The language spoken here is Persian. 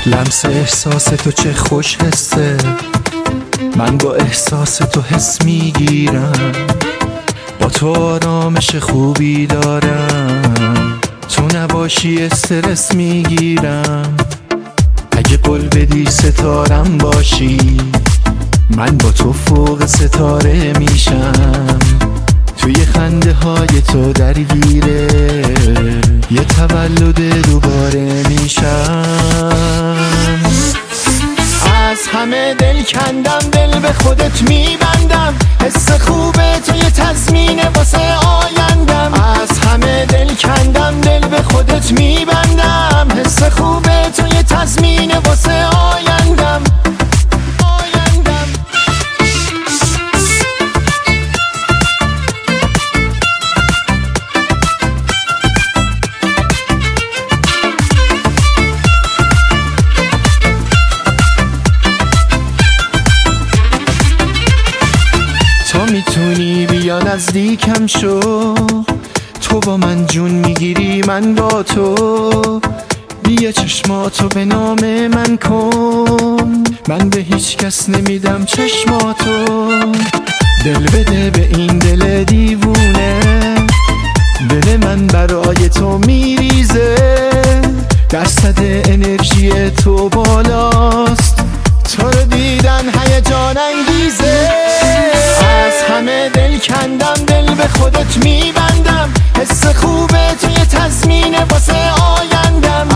لمس احساس تو چه خوش حسه، من با احساس تو حس میگیرم، با تو آرامش خوبی دارم، تو نباشی استرس میگیرم. اگه قول بدی ستارم باشی، من با تو فوق ستاره میشم، توی خنده های تو درگیره یه تولد دوباره میشم. از همه دل کندم، دل به خودت میبندم، حس خوبه تو یه تضمینه واسه آیندم. از همه دل کندم، دل به خودت میبندم، حس خوبه تو یه تضمینه واسه آیندم. تو میتونی بیا نزدیکم شو، تو با من جون میگیری من با تو، بیا چشماتو به نام من کن، من به هیچ کس نمیدم چشماتو. دل بده به این دل دیوونه، دل من برای تو میریزه، درصد انرژی تو بالاست، تو رو دیدن هیجان انگیزه. از همه دل کندم، دل به خودت میبندم، حس خوبه تو یه تضمینه واسه آیندم.